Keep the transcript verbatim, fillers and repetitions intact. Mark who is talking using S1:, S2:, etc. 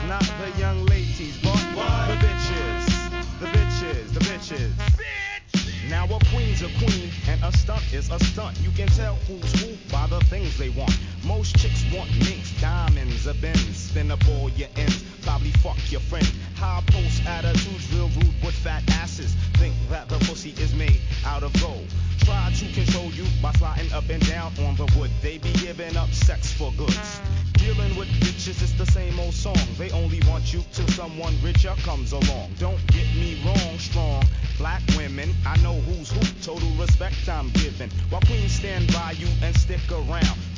S1: Not the young ladies, but what? The bitches, the bitches, the bitches. Bitch! Now a queen's a queen, and a stunt is a stunt. You can tell who's who by the things they want. Most chicks want minks, diamonds, a Benz, spin up all your ends. Probably fuck your friends.